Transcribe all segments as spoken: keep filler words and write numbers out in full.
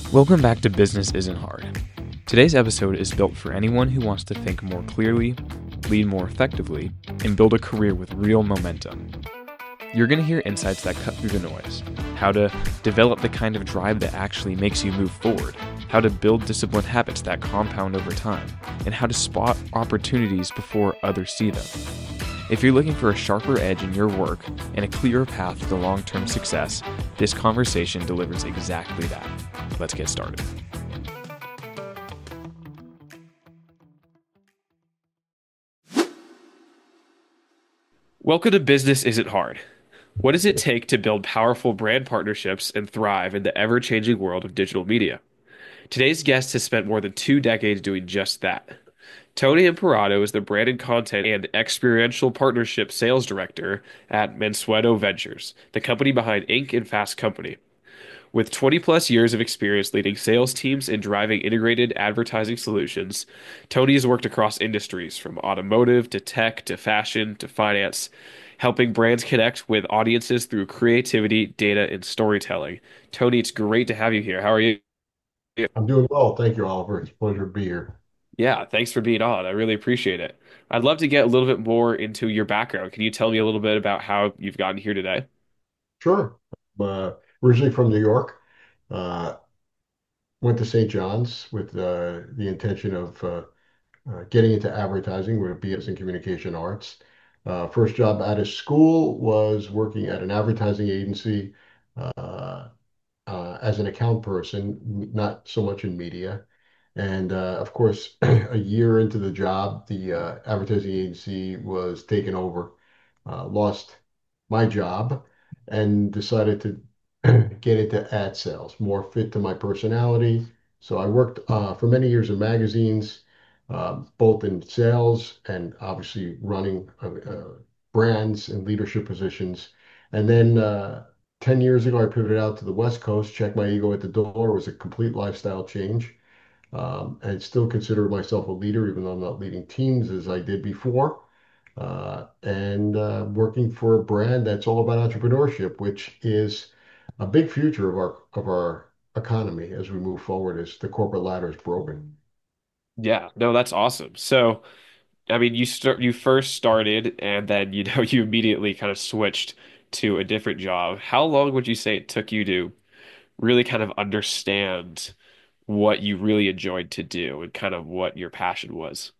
Welcome back to Business Isn't Hard. Today's episode is built for anyone who wants to think more clearly, lead more effectively, and build a career with real momentum. You're going to hear insights that cut through the noise, how to develop the kind of drive that actually makes you move forward, how to build disciplined habits that compound over time, and how to spot opportunities before others see them. If you're looking for a sharper edge in your work and a clearer path to long-term success, this conversation delivers exactly that. Let's get started. Welcome to Business Isn't Hard. What does it take to build powerful brand partnerships and thrive in the ever-changing world of digital media? Today's guest has spent more than two decades doing just that. Tony Imparato is the branded content and experiential partnership sales director at Mansueto Ventures, the company behind Inc and Fast Company. With twenty plus years of experience leading sales teams and driving integrated advertising solutions, Tony has worked across industries from automotive to tech to fashion to finance, helping brands connect with audiences through creativity, data, and storytelling. Tony, it's great to have you here. How are you? I'm doing well. Thank you, Oliver. It's a pleasure to be here. Yeah, thanks for being on. I really appreciate it. I'd love to get a little bit more into your background. Can you tell me a little bit about how you've gotten here today? Sure. Uh, Originally from New York, uh, went to Saint John's with uh, the intention of uh, uh, getting into advertising with a B S in communication arts. Uh, first job out of school was working at an advertising agency uh, uh, as an account person, not so much in media. And uh, of course, a year into the job, the uh, advertising agency was taken over, uh, lost my job, and decided to get into ad sales, more fit to my personality. So I worked uh, for many years in magazines, uh, both in sales and obviously running uh, uh, brands and leadership positions. And then uh, ten years ago, I pivoted out to the West Coast, checked my ego at the door. It was a complete lifestyle change. Um, and still consider myself a leader, even though I'm not leading teams as I did before. Uh, and uh, working for a brand that's all about entrepreneurship, which is a big future of our of our economy as we move forward, as the corporate ladder is broken. Yeah, no, that's awesome. So, I mean, you start you first started and then you know you immediately kind of switched to a different job. How long would you say it took you to really kind of understand what you really enjoyed to do and kind of what your passion was?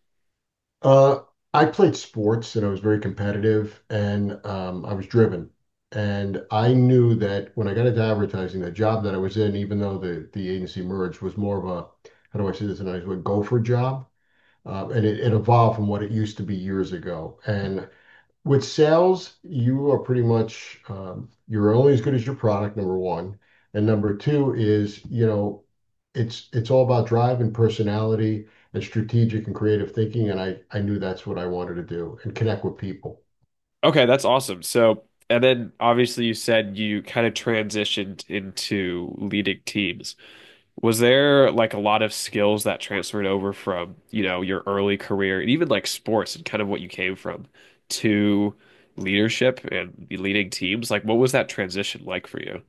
Uh, I played sports and I was very competitive and um, I was driven. And I knew that when I got into advertising, the job that I was in, even though the, the agency merged, was more of a, how do I say this in a nice way, gopher job. Uh, and it, it evolved from what it used to be years ago. And with sales, you are pretty much um, you're only as good as your product, number one. And number two is, you know, it's it's all about drive and personality and strategic and creative thinking. And I I knew that's what I wanted to do and connect with people. Okay, that's awesome. So, and then obviously you said you kind of transitioned into leading teams. Was there like a lot of skills that transferred over from, you know, your early career and even like sports and kind of what you came from to leadership and leading teams? Like, what was that transition like for you?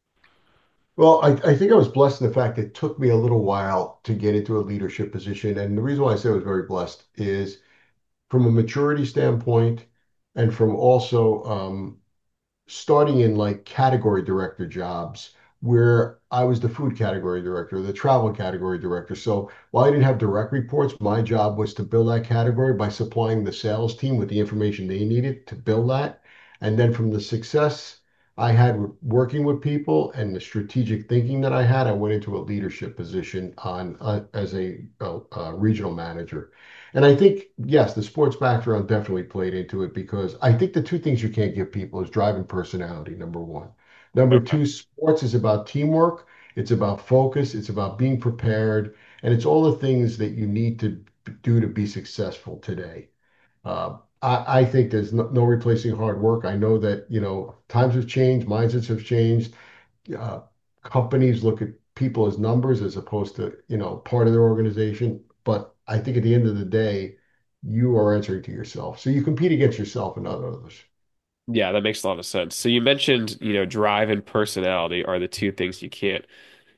Well, I, I think I was blessed in the fact it took me a little while to get into a leadership position. And the reason why I say I was very blessed is from a maturity standpoint and from also um, starting in like category director jobs where I was the food category director, the travel category director. So while I didn't have direct reports, my job was to build that category by supplying the sales team with the information they needed to build that. And then from the success I had working with people and the strategic thinking that I had, I went into a leadership position on uh, as a, a, a regional manager. And I think, yes, the sports background definitely played into it because I think the two things you can't give people is drive and personality, number one. Number Okay. two, sports is about teamwork, it's about focus, it's about being prepared, and it's all the things that you need to do to be successful today. Uh, I, I think there's no, no replacing hard work. I know that, you know, times have changed, mindsets have changed. Uh, Companies look at people as numbers as opposed to, you know, part of their organization. But I think at the end of the day, you are answering to yourself. So you compete against yourself and not others. Yeah, that makes a lot of sense. So you mentioned, you know, drive and personality are the two things you can't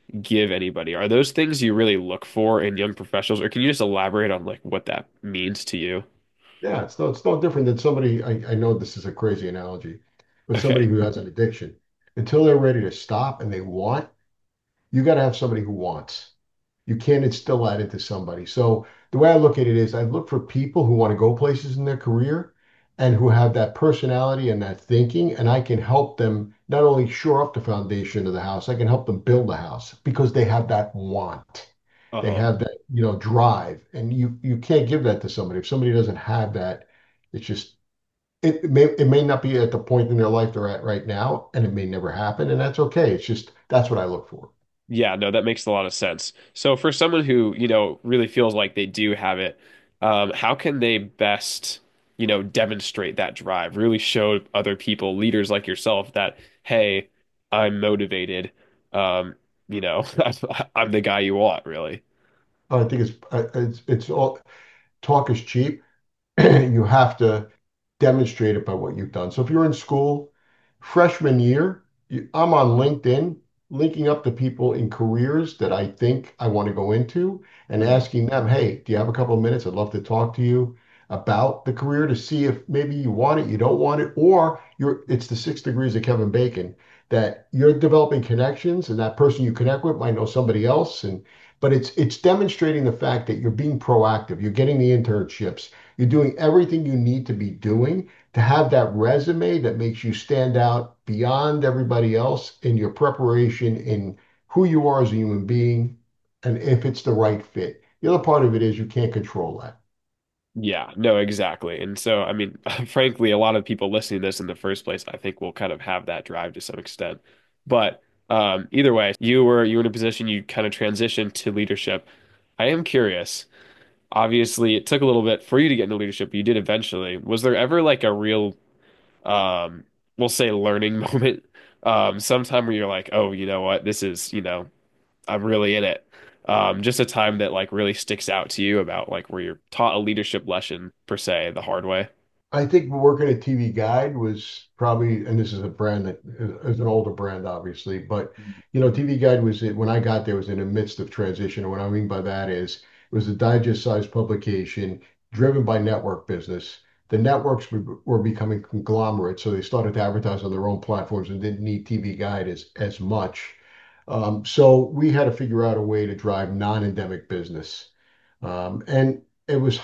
give anybody? Are those things you really look for in young professionals, or can you just elaborate on like what that means to you? Yeah, it's no, it's no different than somebody. I, I know this is a crazy analogy, but somebody Okay. who has an addiction, until they're ready to stop and they want, you got to have somebody who wants. You can't instill that into somebody. So the way I look at it is I look for people who want to go places in their career and who have that personality and that thinking, and I can help them not only shore up the foundation of the house, I can help them build the house because they have that want. They Uh-huh. have that, you know, drive. And you you can't give that to somebody. If somebody doesn't have that, it's just it, it may it may not be at the point in their life they're at right now, and it may never happen, and that's okay. It's just that's what I look for. Yeah, no, that makes a lot of sense. So for someone who, you know, really feels like they do have it, um, how can they best, you know, demonstrate that drive, really show other people, leaders like yourself, that, hey, I'm motivated. Um, you know, I'm, I'm the guy you want, really. I think it's uh, it's it's all talk is cheap. You have to demonstrate it by what you've done. So if you're in school, freshman year, you, I'm on LinkedIn, linking up to people in careers that I think I want to go into and Mhm. asking them, hey, do you have a couple of minutes? I'd love to talk to you about the career to see if maybe you want it, you don't want it, or you're it's the six degrees of Kevin Bacon that you're developing connections and that person you connect with might know somebody else. And but it's it's demonstrating the fact that you're being proactive, you're getting the internships, you're doing everything you need to be doing to have that resume that makes you stand out beyond everybody else in your preparation, in who you are as a human being, and if it's the right fit. The other part of it is you can't control that. Yeah, no, exactly. And so, I mean, frankly, a lot of people listening to this in the first place, I think will kind of have that drive to some extent. But um, either way, you were you were in a position you kind of transitioned to leadership. I am curious. Obviously, it took a little bit for you to get into leadership, but you did eventually. Was there ever like a real, um, we'll say learning moment, um, sometime where you're like, oh, you know what, this is, you know, I'm really in it. Um, just a time that like really sticks out to you about like where you're taught a leadership lesson per se the hard way. I think working at T V Guide was probably, and this is a brand that is an older brand, obviously, but you know, T V Guide was when I got there was in the midst of transition. And what I mean by that is it was a digest-sized publication driven by network business. The networks were, were becoming conglomerates, so they started to advertise on their own platforms and didn't need T V Guide as as much. Um, so we had to figure out a way to drive non-endemic business, um, and it was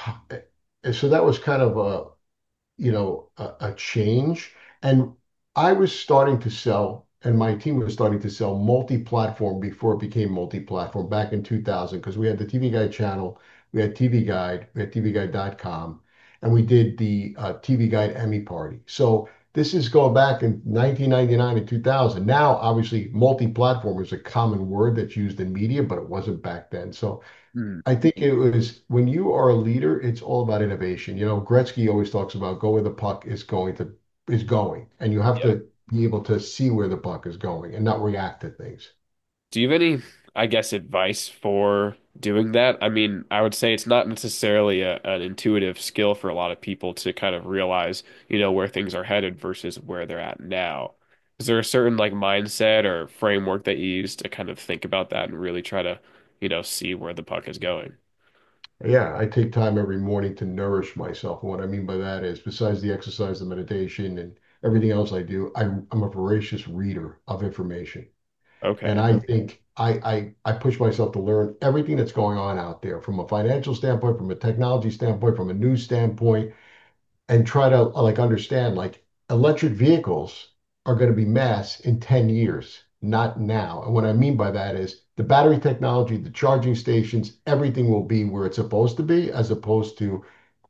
so that was kind of a you know, a, a change. And I was starting to sell, and my team was starting to sell multi-platform before it became multi-platform back in two thousand, because we had the T V Guide channel, we had T V Guide, we had T V Guide dot com, and we did the uh, T V Guide Emmy party. So this is going back in nineteen ninety-nine and two thousand. Now, obviously, multi-platform is a common word that's used in media, but it wasn't back then. So Mm. I think it was when you are a leader, it's all about innovation. You know, Gretzky always talks about go where the puck is going to is going, and you have Yeah. to be able to see where the puck is going and not react to things. Do you have any, I guess, advice for doing that? I mean, I would say it's not necessarily a, an intuitive skill for a lot of people to kind of realize, you know, where things are headed versus where they're at now. Is there a certain like mindset or framework that you use to kind of think about that and really try to, you know, see where the puck is going? Yeah, I take time every morning to nourish myself. And what I mean by that is, besides the exercise, the meditation, and everything else I do, I, I'm a voracious reader of information. And Okay. I think I, I I push myself to learn everything that's going on out there from a financial standpoint, from a technology standpoint, from a news standpoint, and try to like understand like electric vehicles are going to be mass in ten years, not now. And what I mean by that is the battery technology, the charging stations, everything will be where it's supposed to be, as opposed to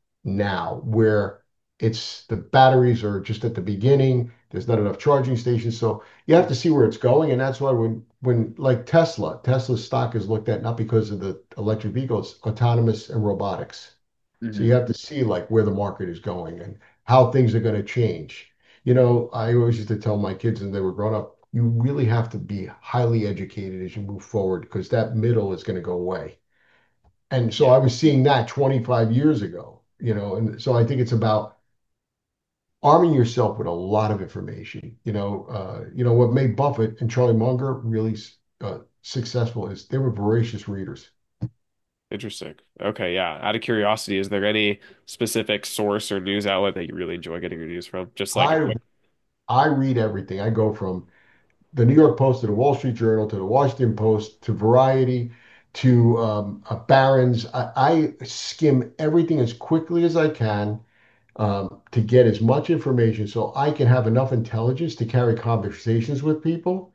now, where it's the batteries are just at the beginning. There's not enough charging stations. So you have to see where it's going. And that's why when when like Tesla, Tesla's stock is looked at not because of the electric vehicles, autonomous and robotics. So Hmm. you have to see like where the market is going and how things are going to change. You know, I always used to tell my kids when they were growing up, you really have to be highly educated as you move forward because that middle is going to go away. And so Yeah. I was seeing that twenty-five years ago, you know, and so I think it's about arming yourself with a lot of information. You know, uh, you know what made Buffett and Charlie Munger really uh, successful is they were voracious readers. Interesting. Okay, yeah. Out of curiosity, is there any specific source or news outlet that you really enjoy getting your news from? Just like a I quick. I read everything. I go from the New York Post to the Wall Street Journal to the Washington Post to Variety to um, uh, Barron's. I, I skim everything as quickly as I can um, to get as much information so I can have enough intelligence to carry conversations with people,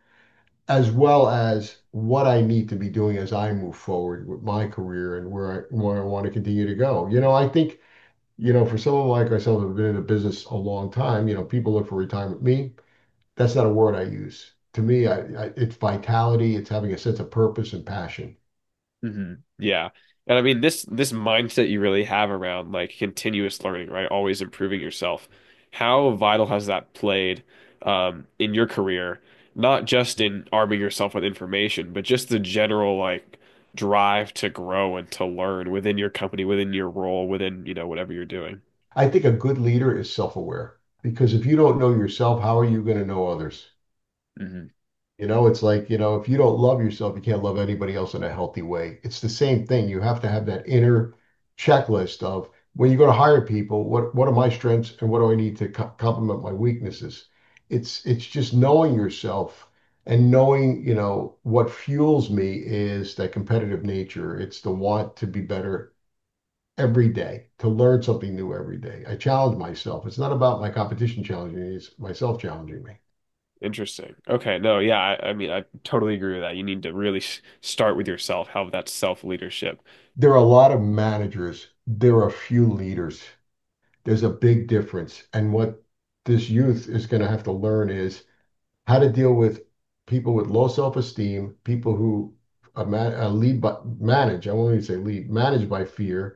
as well as what I need to be doing as I move forward with my career and where I, where I want to continue to go. You know, I think, you know, for someone like myself who've been in the business a long time, you know, people look for retirement. Me, that's not a word I use. To me, I, I, it's vitality, it's having a sense of purpose and passion. Hmm. Yeah. And I mean this this mindset you really have around like continuous learning, right? Always improving yourself. How vital has that played um in your career? Not just in arming yourself with information, but just the general like drive to grow and to learn within your company, within your role, within, you know, whatever you're doing. I think a good leader is self-aware because if you don't know yourself, how are you going to know others? Hmm. You know, it's like, you know, if you don't love yourself, you can't love anybody else in a healthy way. It's the same thing. You have to have that inner checklist of when you go to hire people, what what are my strengths and what do I need to co complement my weaknesses? It's it's just knowing yourself and knowing, you know, what fuels me is that competitive nature. It's the want to be better every day, to learn something new every day. I challenge myself. It's not about my competition challenging me, it's myself challenging me. Interesting. Okay, no, yeah, I, I mean, I totally agree with that. You need to really s start with yourself, have that self-leadership. There are a lot of managers, there are a few leaders. There's a big difference. And what this youth is going to have to learn is how to deal with people with low self-esteem, people who uh, man, uh, lead but manage, I won't even say lead, manage by fear.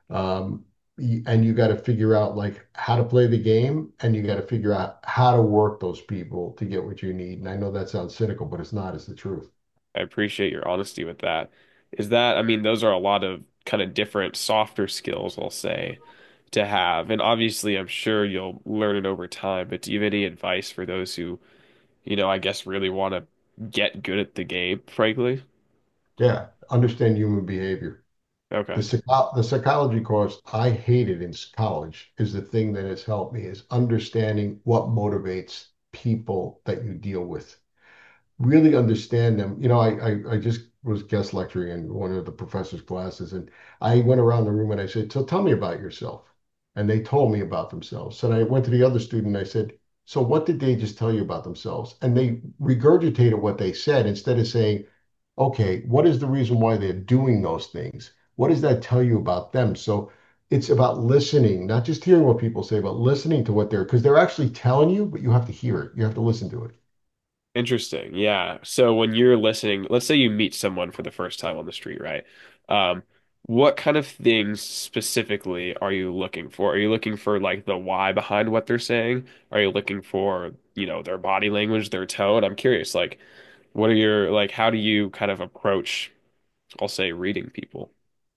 Um, y- and you got to figure out like how to play the game and you got to figure out how to work those people to get what you need. And I know that sounds cynical, but it's not, it's the truth. I appreciate your honesty with that. Is that, I mean, those are a lot of kind of different softer skills, I'll say, to have. And obviously, I'm sure you'll learn it over time, but do you have any advice for those who, you know, I guess really want to get good at the game, frankly? Yeah, understand human behavior. The, Okay. psycho the psychology course I hated in college is the thing that has helped me is understanding what motivates people that you deal with. Really understand them. You know, I, I, I just was guest lecturing in one of the professor's classes, and I went around the room and I said, "So tell me about yourself." And they told me about themselves. And I went to the other student and I said, "So what did they just tell you about themselves?" And they regurgitated what they said instead of saying, okay, what is the reason why they're doing those things? What does that tell you about them? So it's about listening, not just hearing what people say, but listening to what they're, because they're actually telling you, but you have to hear it. You have to listen to it. Interesting. Yeah. So when you're listening, let's say you meet someone for the first time on the street, right? Um, what kind of things specifically are you looking for? Are you looking for like the why behind what they're saying? Are you looking for, you know, their body language, their tone? I'm curious, like, what are your, like, how do you kind of approach, I'll say, reading people?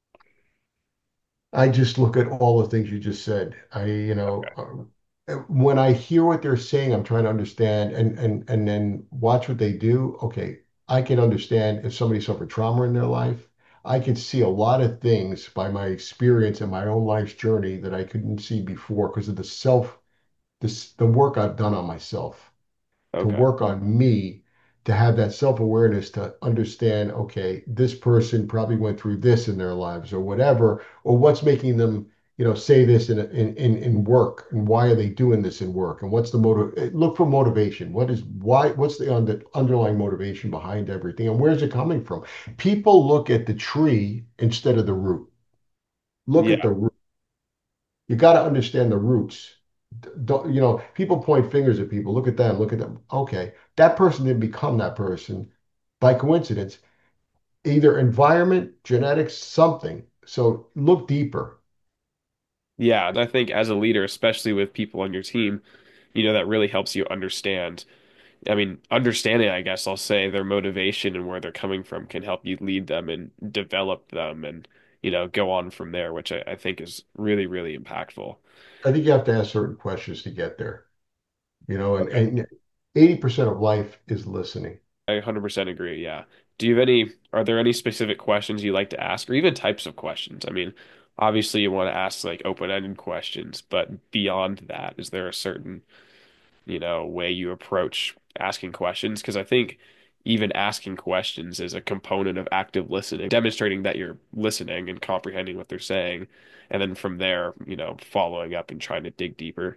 I just look at all the things you just said. I, you know, uh, when I hear what they're saying, I'm trying to understand and and and then watch what they do. Okay, I can understand if somebody suffered trauma in their life. I can see a lot of things by my experience and my own life's journey that I couldn't see before because of the self, this the work I've done on myself to Okay. work on me to have that self-awareness to understand, okay, this person probably went through this in their lives or whatever, or what's making them, you know, say this in in in, in work and why are they doing this in work and what's the motive? Look for motivation. What is why? What's the under, underlying motivation behind everything and where's it coming from? People look at the tree instead of the root. Look at Yeah. the root. You got to understand the roots. Don't, you know, people point fingers at people. Look at them. Look at them. Okay, that person didn't become that person by coincidence. Either environment, genetics, something. So look deeper. Yeah. And I think as a leader, especially with people on your team, you know, that really helps you understand. I mean, understanding, I guess I'll say their motivation and where they're coming from can help you lead them and develop them and, you know, go on from there, which I, I think is really, really impactful. I think you have to ask certain questions to get there. You know, and, Okay. and eighty percent of life is listening. I one hundred percent agree. Yeah. Do you have any, are there any specific questions you like to ask or even types of questions? I mean, obviously you want to ask like open-ended questions, but beyond that, is there a certain, you know, way you approach asking questions? Because I think even asking questions is a component of active listening, demonstrating that you're listening and comprehending what they're saying. And then from there, you know, following up and trying to dig deeper.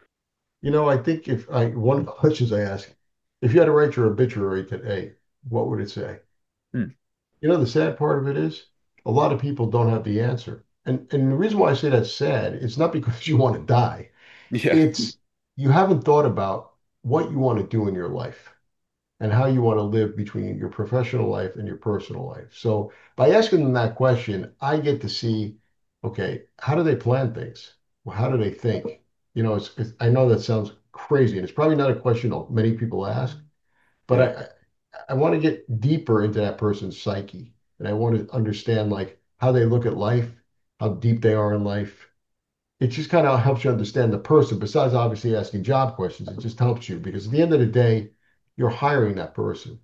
You know, I think if I one of the questions I ask, if you had to write your obituary today, what would it say? Hmm. You know, the sad part of it is a lot of people don't have the answer. And and the reason why I say that's sad, it's not because you want to die. Yeah. It's you haven't thought about what you want to do in your life and how you want to live between your professional life and your personal life. So by asking them that question, I get to see, okay, how do they plan things? Well, how do they think? You know, it's, it's I know that sounds crazy, and it's probably not a question that many people ask, but Yeah. I I want to get deeper into that person's psyche, and I want to understand like how they look at life, how deep they are in life. It just kind of helps you understand the person. Besides obviously asking job questions, it just helps you because at the end of the day, you're hiring that person.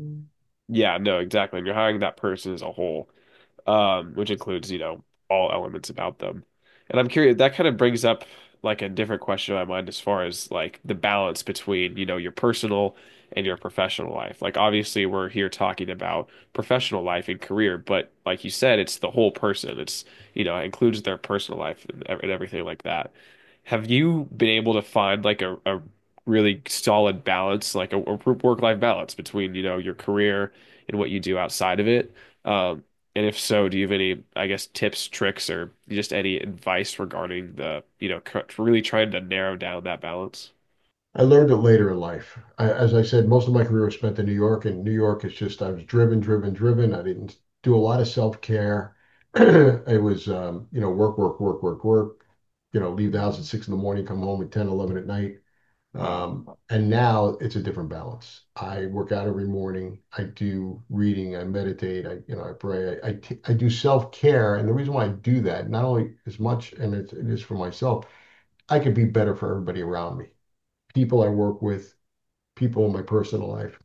Yeah, no, exactly. And you're hiring that person as a whole, um, which includes, you know, all elements about them. And I'm curious, that kind of brings up like a different question in my mind as far as like the balance between, you know, your personal and your professional life. Like obviously we're here talking about professional life and career, but like you said, it's the whole person. It's, you know, it includes their personal life and, ev- and everything like that. Have you been able to find like a, a really solid balance, like a, a work-life balance between, you know, your career and what you do outside of it? Um, and if so, do you have any, I guess, tips, tricks, or just any advice regarding the, you know, cr- really trying to narrow down that balance? I learned it later in life. I, as I said, most of my career was spent in New York, and New York is just, I was driven, driven, driven. I didn't do a lot of self-care. It was, um, you know, work, work, work, work, work, you know, leave the house at six in the morning, come home at ten, eleven at night. Um, and now it's a different balance. I work out every morning. I do reading. I meditate. I, you know, I pray. I, I, t- I do self-care. And the reason why I do that, not only as much, and it's, it is for myself, I could be better for everybody around me, people I work with, people in my personal life.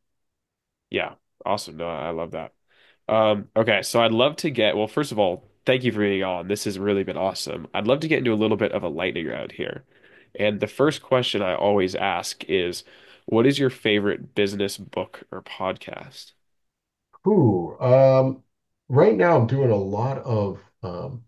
Yeah, awesome. No, I love that. Um, okay, so I'd love to get, well, first of all, thank you for being on. This has really been awesome. I'd love to get into a little bit of a lightning round here. And the first question I always ask is, what is your favorite business book or podcast? Ooh, um, right now I'm doing a lot of um,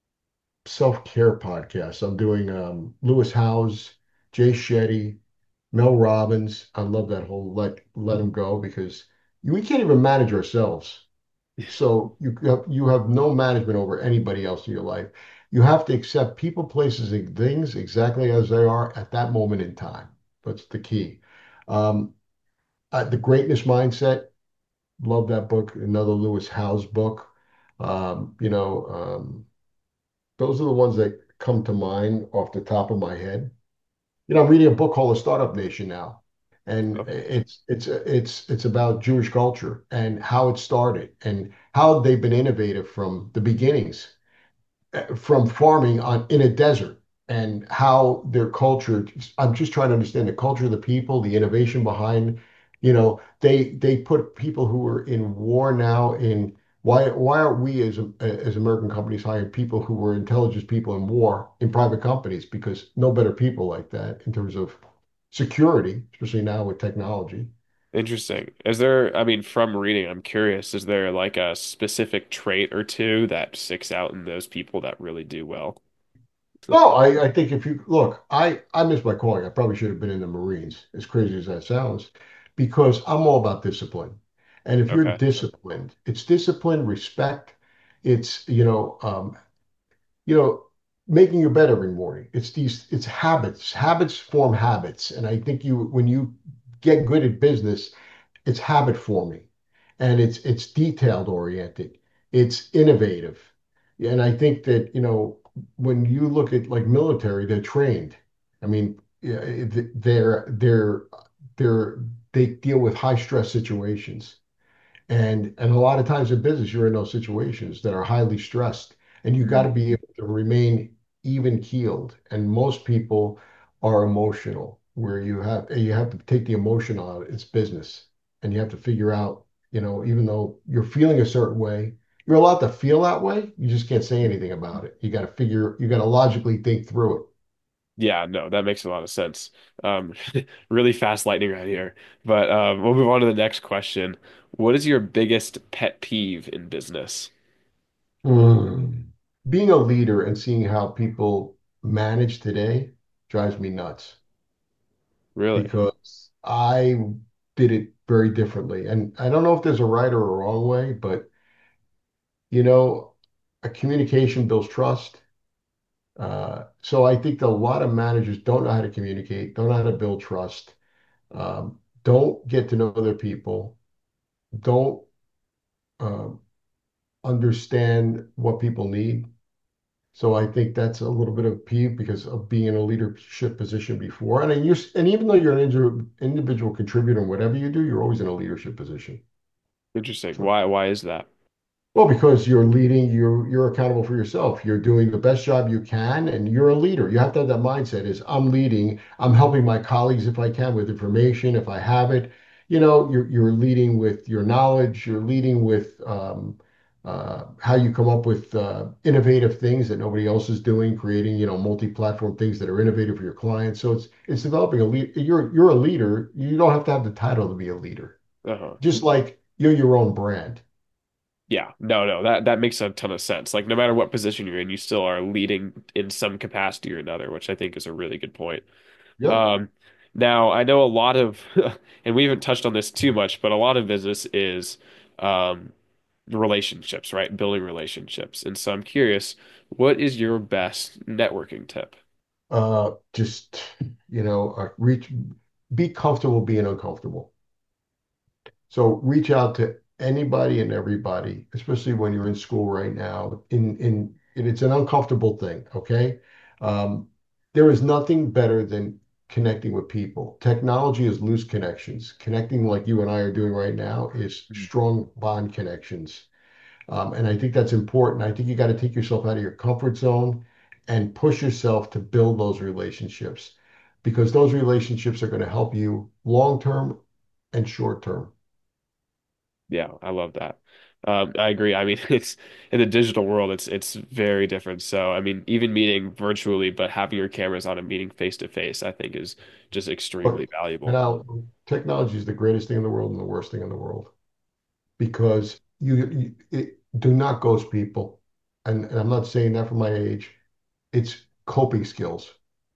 self-care podcasts. I'm doing um, Lewis Howes, Jay Shetty, Mel Robbins. I love that whole let let them go because you, we can't even manage ourselves. So you have, you have no management over anybody else in your life. You have to accept people, places, and things exactly as they are at that moment in time. That's the key. Um, uh, the Greatness Mindset. Love that book. Another Lewis Howes book. Um, you know, um, those are the ones that come to mind off the top of my head. You know, I'm reading a book called The Startup Nation now, and Oh, it's it's it's it's about Jewish culture and how it started and how they've been innovative from the beginnings, uh, from farming on in a desert and how their culture. I'm just trying to understand the culture of the people, the innovation behind. You know, they they put people who are in war now in. Why, why aren't we as as American companies hiring people who were intelligence people in war in private companies? Because no better people like that in terms of security, especially now with technology. interesting. Is there, I mean, from reading, I'm curious, is there like a specific trait or two that sticks out in those people that really do well? No, I, I think if you look, I, I missed my calling. I probably should have been in the Marines, as crazy as that sounds, because I'm all about discipline. And if you're Okay. disciplined, it's discipline, respect, it's, you know, um, you know, making your bed every morning. It's these, it's habits. Habits form habits. And I think you, when you get good at business, it's habit forming and it's it's detailed oriented, it's innovative. And I think that, you know, when you look at like military, they're trained. I mean, yeah, they're they're they're they deal with high stress situations. And and a lot of times in business, you're in those situations that are highly stressed, and you got to Mm. be able to remain even keeled. And most people are emotional, where you have you have to take the emotion out. It's business. and you have to figure out, you know, even though you're feeling a certain way, you're allowed to feel that way. You just can't say anything about it. You got to figure, you got to logically think through it. Yeah, no, that makes a lot of sense. Um, really fast lightning right here. But um, we'll move on to the next question. What is your biggest pet peeve in business? Mm. Being a leader and seeing how people manage today drives me nuts Really? because I did it very differently. And I don't know if there's a right or a wrong way, but you know, a communication builds trust. Uh, so I think that a lot of managers don't know how to communicate, don't know how to build trust, um, don't get to know their people, don't um, understand what people need. So I think that's a little bit of peeve because of being in a leadership position before. And then you and even though you're an indi- individual contributor in whatever you do, you're always in a leadership position. Interesting. Why why is that? Well, because you're leading, you're you're accountable for yourself. You're doing the best job you can, and you're a leader. You have to have that mindset is I'm leading, I'm helping my colleagues if I can with information, if I have it. You know, you're you're leading with your knowledge, you're leading with um, uh, how you come up with uh, innovative things that nobody else is doing, creating, you know, multi-platform things that are innovative for your clients. So it's it's developing a lead. You're you're a leader. You don't have to have the title to be a leader. Uh-huh. Just like you're your own brand. Yeah, no, no, that that makes a ton of sense. Like no matter what position you're in, you still are leading in some capacity or another, which I think is a really good point. Yep. Um, now I know a lot of, and we haven't touched on this too much, but a lot of business is um, relationships, right? Building relationships. And so I'm curious, what is your best networking tip? uh, just you know, uh, reach, be comfortable being uncomfortable. So reach out to anybody and everybody, especially when you're in school right now. In in and it's an uncomfortable thing, okay? Um, there is nothing better than connecting with people. Technology is loose connections. Connecting like you and I are doing right now is Mhm. strong bond connections. Um, and I think that's important. I think you got to take yourself out of your comfort zone and push yourself to build those relationships because those relationships are going to help you long term and short term. Yeah, I love that. Um, I agree. I mean, it's in the digital world, it's it's very different. So, I mean, even meeting virtually, but having your cameras on and meeting face to face, I think is just extremely But and valuable. now technology is the greatest thing in the world and the worst thing in the world because you, you it, do not ghost people. And, and I'm not saying that for my age. It's coping skills.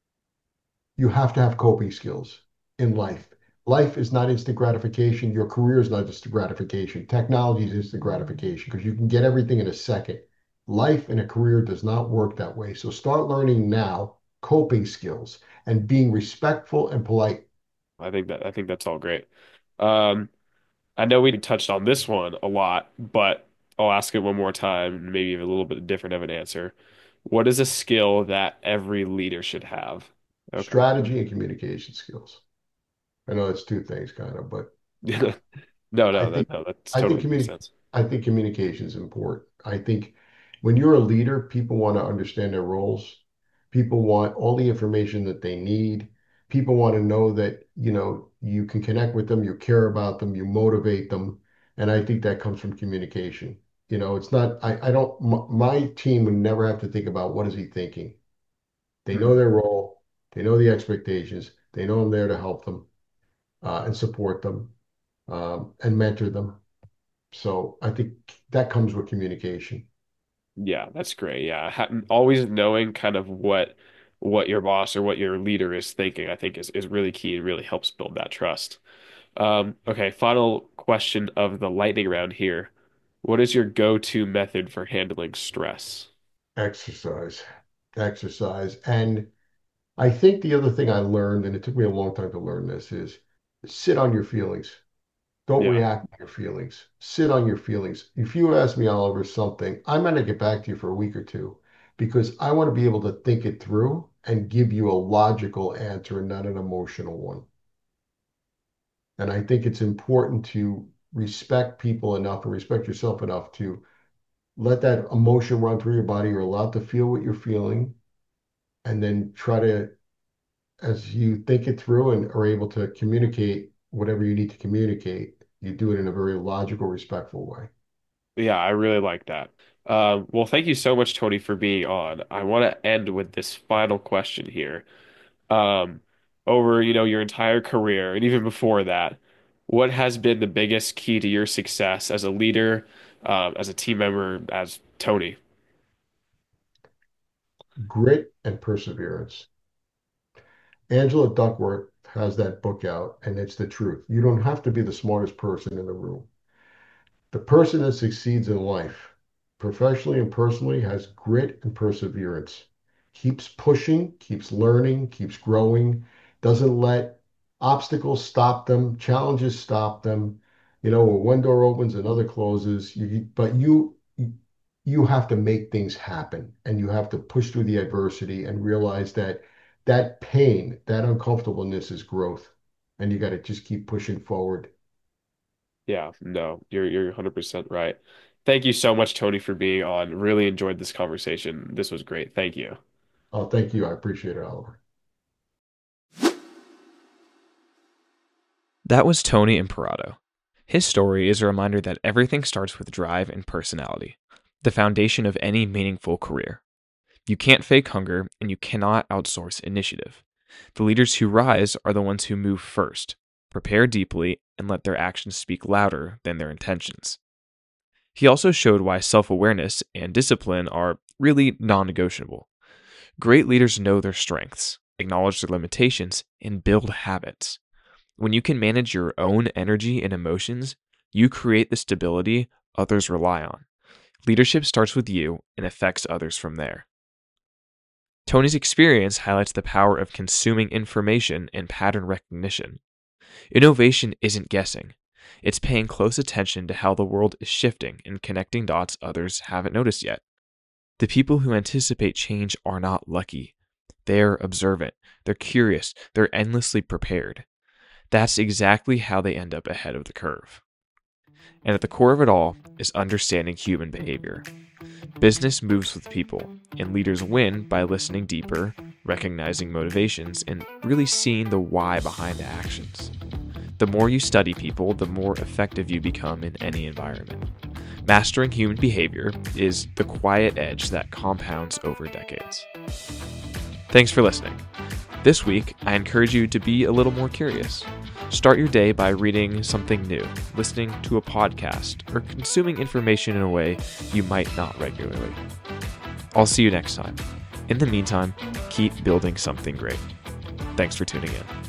You have to have coping skills in life. Life is not instant gratification. Your career is not instant gratification. Technology is instant gratification because you can get everything in a second. Life and a career does not work that way. So start learning now coping skills and being respectful and polite. I think that I think that's all great. Um, I know we touched on this one a lot, but I'll ask it one more time, maybe a little bit different of an answer. What is a skill that every leader should have? Okay. Strategy and communication skills. I know it's two things kind of, but No, no, I that think no, that's I think totally makes communi sense. I think communication is important. I think when you're a leader, people want to understand their roles. People want all the information that they need. People want to know that, you know, you can connect with them, you care about them, you motivate them. And I think that comes from communication. You know, it's not, I, I don't, m- my team would never have to think about what is he thinking. They know Mhm. their role, they know the expectations, they know I'm there to help them uh, and support them um, and mentor them. So I think that comes with communication. Yeah, that's great. Yeah, ha always knowing kind of what what your boss or what your leader is thinking, I think is is really key and really helps build that trust. Um, okay, final question of the lightning round here. What is your go-to method for handling stress? Exercise, exercise. And I think the other thing I learned, and it took me a long time to learn this, is sit on your feelings. Don't Yeah, react to your feelings. Sit on your feelings. If you ask me, Oliver, something, I'm going to get back to you for a week or two because I want to be able to think it through and give you a logical answer and not an emotional one. And I think it's important to respect people enough and respect yourself enough to let that emotion run through your body. You're allowed to feel what you're feeling and then try to, as you think it through and are able to communicate whatever you need to communicate, You do it in a very logical, respectful way. Yeah, I really like that. Um, well, thank you so much, Tony, for being on. I want to end with this final question here. Um, over, you know, your entire career and even before that, what has been the biggest key to your success as a leader, um, as a team member, as Tony? Grit and perseverance. Angela Duckworth has that book out, and it's the truth. You don't have to be the smartest person in the room. The person that succeeds in life, professionally and personally, has grit and perseverance, keeps pushing, keeps learning, keeps growing, doesn't let obstacles stop them, challenges stop them. You know, when one door opens, another closes. You, but you you have to make things happen, and you have to push through the adversity and realize that that pain, that uncomfortableness is growth, and you got to just keep pushing forward. Yeah, no, you're you're one hundred percent right. Thank you so much, Tony, for being on. Really enjoyed this conversation. This was great. Thank you. Oh, thank you. I appreciate it, Oliver. That was Tony Imperato. His story is a reminder that everything starts with drive and personality, the foundation of any meaningful career. You can't fake hunger, and you cannot outsource initiative. The leaders who rise are the ones who move first, prepare deeply, and let their actions speak louder than their intentions. He also showed why self-awareness and discipline are really non-negotiable. Great leaders know their strengths, acknowledge their limitations, and build habits. When you can manage your own energy and emotions, you create the stability others rely on. Leadership starts with you and affects others from there. Tony's experience highlights the power of consuming information and pattern recognition. Innovation isn't guessing. It's paying close attention to how the world is shifting and connecting dots others haven't noticed yet. The people who anticipate change are not lucky. They're observant, they're curious, they're endlessly prepared. That's exactly how they end up ahead of the curve. And at the core of it all is understanding human behavior. Business moves with people, and leaders win by listening deeper, recognizing motivations, and really seeing the why behind the actions. The more you study people, the more effective you become in any environment. Mastering human behavior is the quiet edge that compounds over decades. Thanks for listening. This week, I encourage you to be a little more curious. Start your day by reading something new, listening to a podcast, or consuming information in a way you might not regularly. I'll see you next time. In the meantime, keep building something great. Thanks for tuning in.